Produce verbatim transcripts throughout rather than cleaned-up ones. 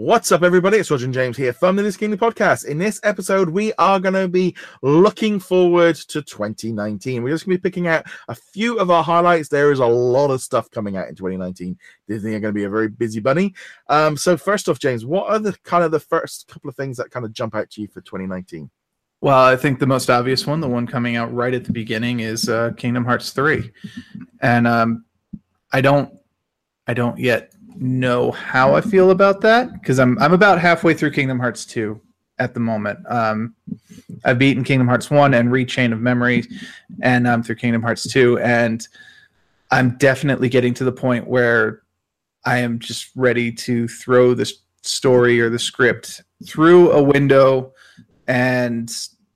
What's up, everybody? It's Roger and James here from the This Kingdom Podcast. In this episode, we are going to be looking forward to twenty nineteen. We're just going to be picking out a few of our highlights. There is a lot of stuff coming out in twenty nineteen. Disney are going to be a very busy bunny. Um, so first off, James, what are the kind of the first couple of things that kind of jump out to you for twenty nineteen? Well, I think the most obvious one, the one coming out right at the beginning, is uh, Kingdom Hearts three. And um, I don't, I don't yet know how I feel about that, because I'm I'm about halfway through Kingdom Hearts two at the moment. Um, I've beaten Kingdom Hearts one and Rechain of Memories, and I'm through Kingdom Hearts two, and I'm definitely getting to the point where I am just ready to throw the story or the script through a window. And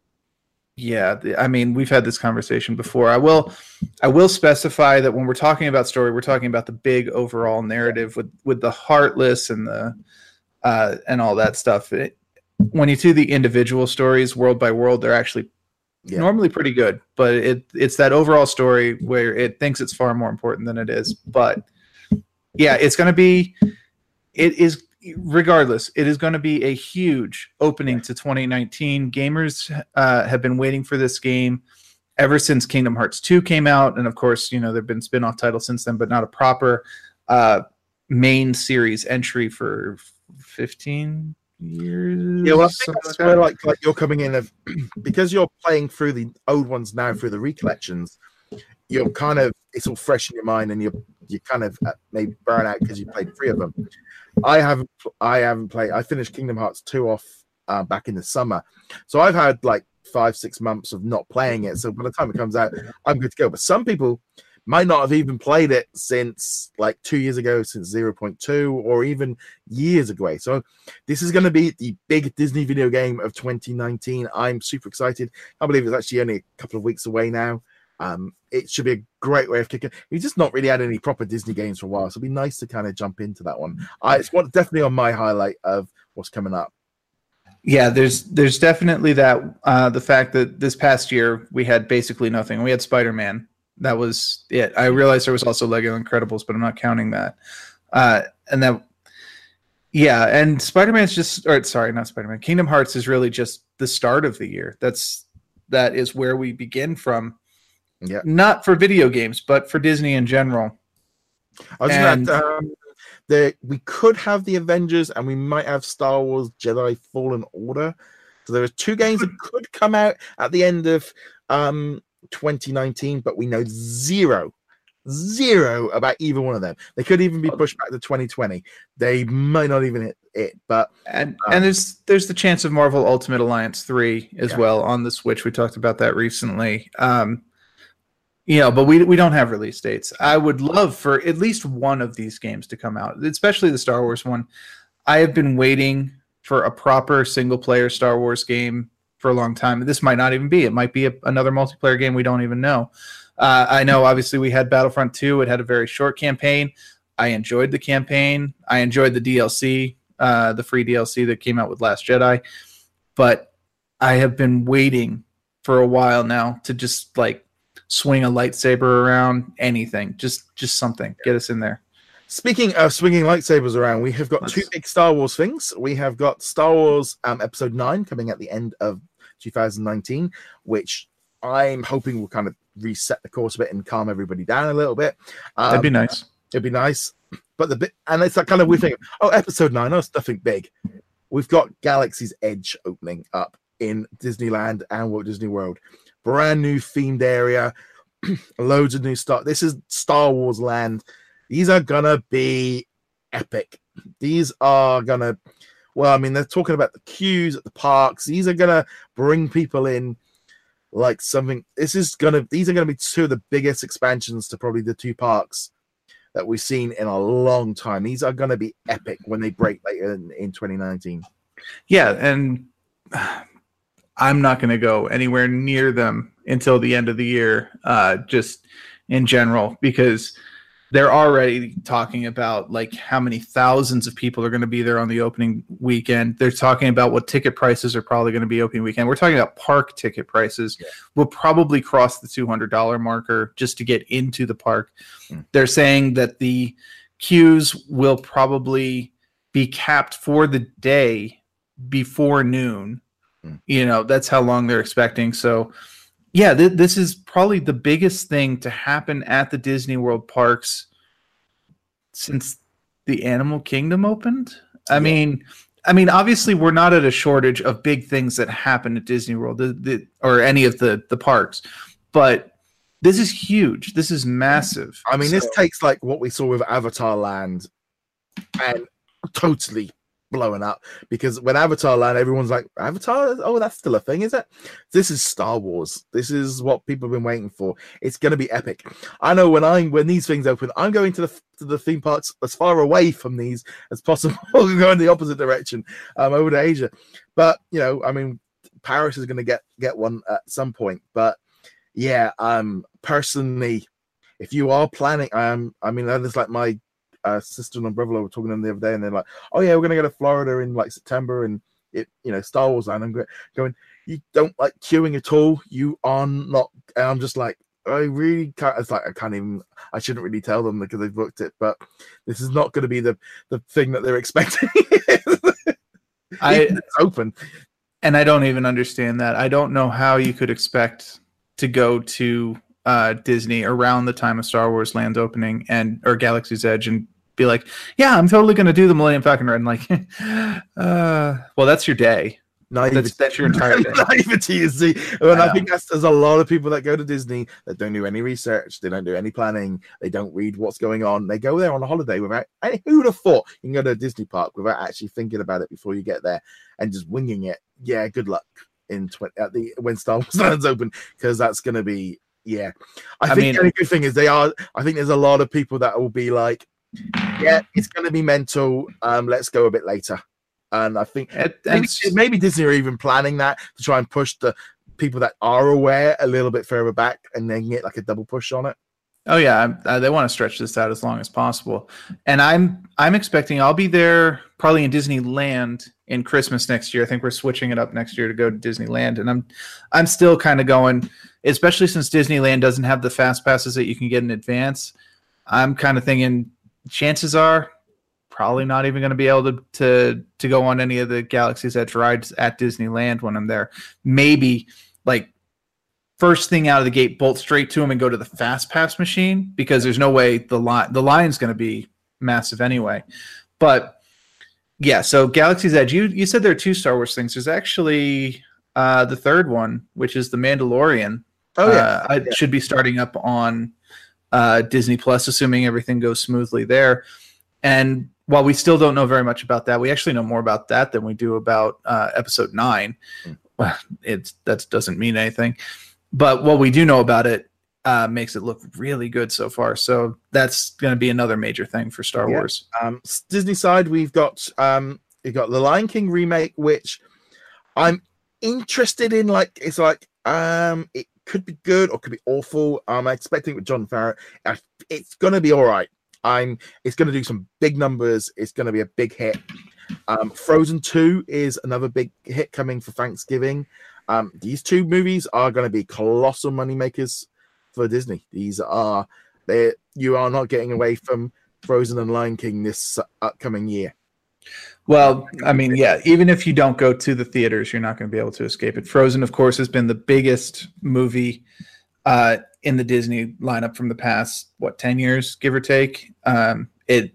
yeah, I mean, we've had this conversation before. I will, I will specify that when we're talking about story, we're talking about the big overall narrative with, with the Heartless and the uh, and all that stuff. It, when you do the individual stories, world by world, they're actually yeah. normally pretty good. But it it's that overall story where it thinks it's far more important than it is. But yeah, it's going to be. It is. Regardless, it is going to be a huge opening to twenty nineteen. Gamers uh, have been waiting for this game ever since Kingdom Hearts two came out. And of course, you know, there have been spin-off titles since then, but not a proper uh, main series entry for fifteen years. Yeah, well, I think that's like where like, like you're coming in of, because you're playing through the old ones now through the recollections. You're kind of, it's all fresh in your mind, and you're you kind of uh, maybe burn out because you played three of them. I haven't I haven't played. I finished Kingdom Hearts two off uh, back in the summer, so I've had like five six months of not playing it. So by the time it comes out, I'm good to go. But some people might not have even played it since like two years ago, since zero point two, or even years ago. So this is going to be the big Disney video game of twenty nineteen. I'm super excited. I believe it's actually only a couple of weeks away now. Um, it should be a great way of kicking. We've just not really had any proper Disney games for a while, so it'd be nice to kind of jump into that one. I, it's one, definitely on my highlight of what's coming up. Yeah, there's there's definitely that uh, the fact that this past year we had basically nothing. We had Spider-Man. That was it. I realized there was also Lego Incredibles, but I'm not counting that. Uh, and that, yeah, and Spider-Man's just, or sorry, not Spider-Man. Kingdom Hearts is really just the start of the year. That's that is where we begin from. Yeah, not for video games, but for Disney in general. I was and, gonna, um, the we could have the Avengers, and we might have Star Wars Jedi Fallen Order. So there are two games that could come out at the end of um, twenty nineteen, but we know zero, zero about either one of them. They could even be pushed back to twenty twenty. They might not even hit it. But and um, and there's there's the chance of Marvel Ultimate Alliance three as yeah. well on the Switch. We talked about that recently. Um, You know, but we we don't have release dates. I would love for at least one of these games to come out, especially the Star Wars one. I have been waiting for a proper single-player Star Wars game for a long time. This might not even be. It might be a, another multiplayer game we don't even know. Uh, I know, obviously, we had Battlefront two. It had a very short campaign. I enjoyed the campaign. I enjoyed the D L C, uh, the free D L C that came out with Last Jedi. But I have been waiting for a while now to just, like, swing a lightsaber around, anything, just just something, get us in there. Speaking of swinging lightsabers around, we have got Let's... two big Star Wars things. We have got Star Wars um, Episode nine coming at the end of two thousand nineteen, which I'm hoping will kind of reset the course a bit and calm everybody down a little bit. Um, That'd be nice. It'd be nice, but the bit, and it's that kind of weird thing. Oh, Episode nine, oh, it's nothing big. We've got Galaxy's Edge opening up in Disneyland and Walt Disney World. Brand new themed area, loads of new stuff. This is Star Wars land. These are gonna be epic. These are gonna, well, I mean, they're talking about the queues at the parks. These are gonna bring people in like something. This is gonna, these are gonna be two of the biggest expansions to probably the two parks that we've seen in a long time. These are gonna be epic when they break later in, in twenty nineteen. Yeah, and I'm not going to go anywhere near them until the end of the year, uh, just in general, because they're already talking about like how many thousands of people are going to be there on the opening weekend. They're talking about what ticket prices are probably going to be opening weekend. We're talking about park ticket prices. Yeah. We'll probably cross the two hundred dollars marker just to get into the park. Mm. They're saying that the queues will probably be capped for the day before noon. Mm. You know, that's how long they're expecting. So, yeah, th- this is probably the biggest thing to happen at the Disney World parks since the Animal Kingdom opened. I yeah. mean, I mean, obviously, we're not at a shortage of big things that happen at Disney World the, the, or any of the, the parks, but this is huge. This is massive. I mean, so, this takes like what we saw with Avatar Land and totally blowing up, because when Avatar Land, everyone's like, Avatar? Oh, that's still a thing, is it? This is Star Wars. This is what people have been waiting for. It's going to be epic. I know when I when these things open, I'm going to the to the theme parks as far away from these as possible, going the opposite direction, um, over to Asia. But you know, I mean, Paris is going to get get one at some point. But yeah, um, personally, if you are planning, um, I mean, that is like my Uh, sister and brother were talking to them the other day, and they're like, "Oh yeah, we're gonna go to Florida in like September, and it, you know, Star Wars." And I'm going, "You don't like queuing at all? You are not." And I'm just like, I really can't. It's like I can't even. I shouldn't really tell them because they've booked it, but this is not going to be the the thing that they're expecting. I it's open, and I don't even understand that. I don't know how you could expect to go to uh, Disney around the time of Star Wars Land's opening and or Galaxy's Edge and be like, yeah, I'm totally going to do the Millennium Falcon ride. And like, uh, well, that's your day. Naivety. That's, that's your entire day. Naivety is the. And I, I think that's, there's a lot of people that go to Disney that don't do any research. They don't do any planning. They don't read what's going on. They go there on a holiday without. And who would have thought you can go to a Disney park without actually thinking about it before you get there and just winging it? Yeah, good luck in twenty at the when Star Wars Land's open, because that's going to be. Yeah, I, I think mean, the only good thing is they are. I think there's a lot of people that will be like, yeah, it's going to be mental. Um, let's go a bit later. And I think it, maybe, maybe Disney are even planning that to try and push the people that are aware a little bit further back, and then get like a double push on it. Oh yeah, uh, they want to stretch this out as long as possible. And I'm I'm expecting I'll be there probably in Disneyland in Christmas next year. I think we're switching it up next year to go to Disneyland, and I'm I'm still kind of going, especially since Disneyland doesn't have the fast passes that you can get in advance. I'm kind of thinking chances are probably not even going to be able to, to to go on any of the Galaxy's Edge rides at Disneyland when I'm there. Maybe like first thing out of the gate, bolt straight to them and go to the fast pass machine, because there's no way the line the line's going to be massive anyway. But yeah, so Galaxy's Edge. You you said there are two Star Wars things. There's actually uh, the third one, which is the Mandalorian. Oh yeah, uh, yeah. It should be starting up on uh, Disney Plus, assuming everything goes smoothly there. And while we still don't know very much about that, we actually know more about that than we do about uh, Episode Nine. Mm. Well, it that doesn't mean anything, but what we do know about it uh, makes it look really good so far. So that's going to be another major thing for Star yeah. Wars. Um, Disney side, we've got um, we've got the Lion King remake, which I'm interested in. Like, it's like um, it could be good or could be awful. I'm expecting it with Jon Favreau. It's going to be all right. I'm. It's going to do some big numbers. It's going to be a big hit. Um, Frozen two is another big hit coming for Thanksgiving. Um, these two movies are going to be colossal money makers for Disney. These are they. You are not getting away from Frozen and Lion King this upcoming year. Well, I mean, yeah. Even if you don't go to the theaters, you're not going to be able to escape it. Frozen, of course, has been the biggest movie uh, in the Disney lineup from the past, what, ten years, give or take. Um, it,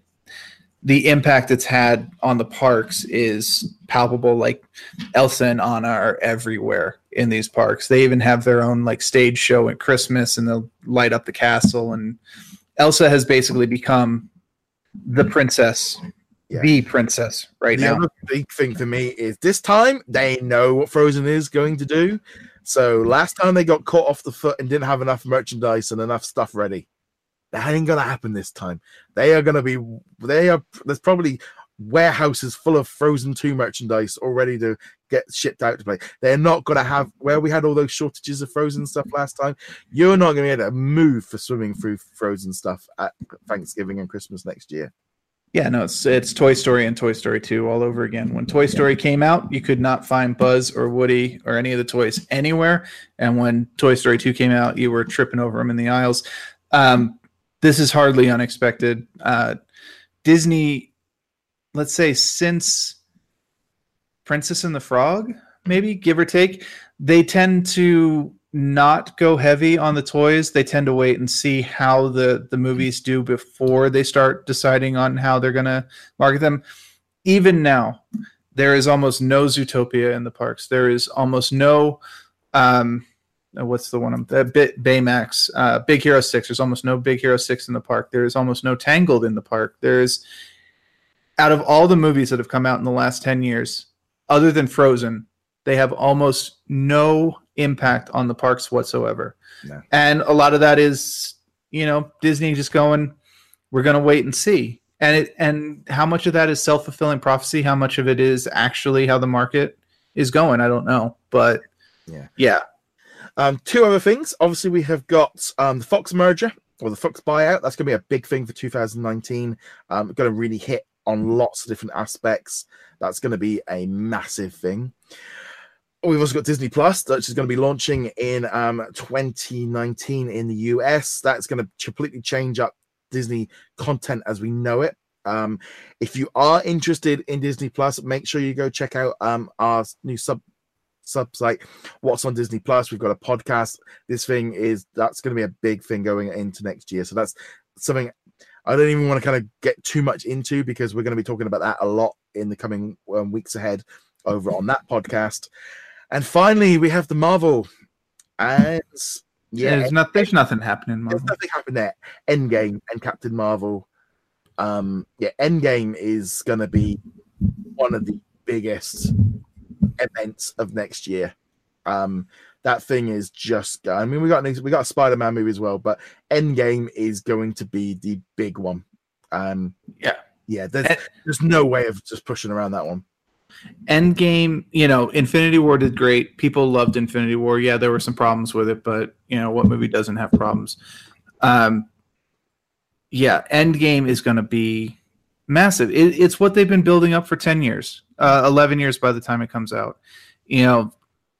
the impact it's had on the parks is palpable. Like Elsa and Anna are everywhere in these parks. They even have their own like stage show at Christmas, and they'll light up the castle. And Elsa has basically become the princess, yeah. the princess right the now. The other big thing for me is this time they know what Frozen is going to do. So last time they got caught off the foot and didn't have enough merchandise and enough stuff ready. That ain't gonna happen this time. They are gonna be. They are. There's probably warehouses full of Frozen two merchandise all ready to get shipped out to play. They're not gonna have where we had all those shortages of Frozen stuff last time. You're not gonna be able to move for swimming through Frozen stuff at Thanksgiving and Christmas next year. Yeah, no, it's it's Toy Story and Toy Story two all over again. When Toy Story yeah. came out, you could not find Buzz or Woody or any of the toys anywhere. And when Toy Story two came out, you were tripping over them in the aisles. Um, this is hardly unexpected. Uh, Disney let's say since Princess and the Frog, maybe give or take, they tend to not go heavy on the toys. They tend to wait and see how the, the movies do before they start deciding on how they're going to market them. Even now, there is almost no Zootopia in the parks. There is almost no, um, what's the one? Uh, Baymax, uh, Big Hero six. There's almost no Big Hero six in the park. There is almost no Tangled in the park. There's, out of all the movies that have come out in the last ten years, other than Frozen, they have almost no impact on the parks whatsoever. No. And a lot of that is, you know, Disney just going, we're going to wait and see. And it, and how much of that is self-fulfilling prophecy? How much of it is actually how the market is going? I don't know. But yeah. Yeah. Um, two other things. Obviously, we have got um, the Fox merger or the Fox buyout. That's going to be a big thing for two thousand nineteen. Um, going to really hit on lots of different aspects. That's going to be a massive thing. We've also got Disney Plus, which is going to be launching in um, twenty nineteen in the U S. That's going to completely change up Disney content as we know it. Um, if you are interested in Disney Plus, make sure you go check out um, our new sub sub site, What's on Disney Plus. We've got a podcast. This thing is that's going to be a big thing going into next year. So that's something I don't even want to kind of get too much into because we're going to be talking about that a lot in the coming um, weeks ahead over on that podcast. And finally, we have the Marvel. And yeah, there's, not, there's nothing happening in Marvel. There's nothing happening there. Endgame and Captain Marvel. Um, yeah, Endgame is going to be one of the biggest events of next year. Um, that thing is just. I mean, we got we got a Spider-Man movie as well, but Endgame is going to be the big one. Um, yeah, yeah. There's and, there's no way of just pushing around that one. Endgame, you know, Infinity War did great. People loved Infinity War. Yeah, there were some problems with it, but you know, what movie doesn't have problems? Um, yeah, Endgame is going to be massive. It, it's what they've been building up for ten years, uh, eleven years by the time it comes out. You know,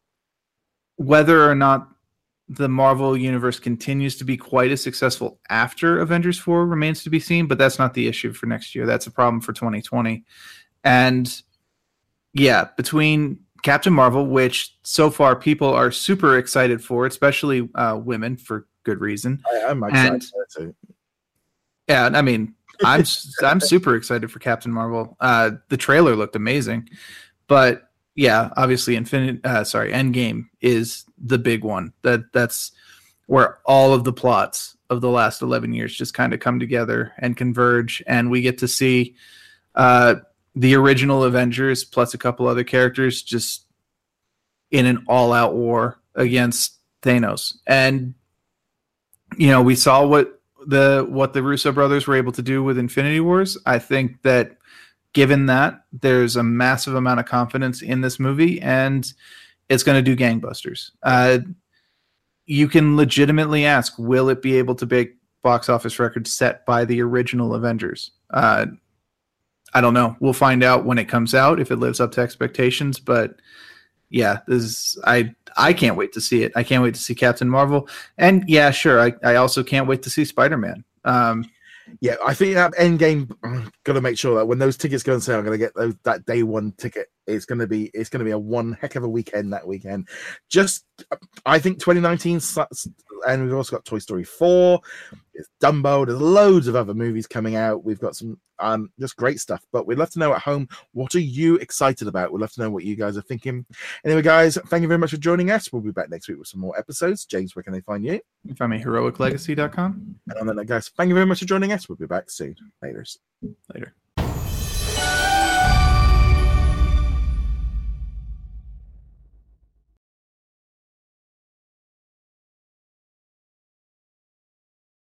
whether or not the Marvel universe continues to be quite as successful after Avengers four remains to be seen, but that's not the issue for next year. That's a problem for twenty twenty. And yeah, between Captain Marvel, which so far people are super excited for, especially uh, women for good reason. I, I'm excited too. Yeah, I mean, I'm I'm super excited for Captain Marvel. Uh, the trailer looked amazing, but yeah, obviously, Infinite. Uh, sorry, Endgame is the big one. That that's where all of the plots of the last eleven years just kind of come together and converge, and we get to see uh, the original Avengers plus a couple other characters just in an all-out war against Thanos. And you know, we saw what the what the Russo brothers were able to do with Infinity Wars. I think that given that, there's a massive amount of confidence in this movie, and it's going to do gangbusters. Uh, you can legitimately ask, will it be able to break box office records set by the original Avengers? Uh, I don't know. We'll find out when it comes out if it lives up to expectations. But yeah, this is, I I can't wait to see it. I can't wait to see Captain Marvel, and yeah, sure. I, I also can't wait to see Spider-Man. Um, yeah, I think that Endgame. Got to make sure that when those tickets go on sale, I'm going to get those that day one ticket. It's going to be it's going to be a one heck of a weekend that weekend. Just I think twenty nineteen, and we've also got Toy Story four. It's Dumbo. There's loads of other movies coming out. We've got some um just great stuff. But we'd love to know at home, what are you excited about? We'd love to know what you guys are thinking. Anyway, guys, thank you very much for joining us. We'll be back next week with some more episodes. James, where can they find you? You can find me heroic legacy dot com. And on that note, guys, thank you very much for joining us. We'll be back soon. Later. Later.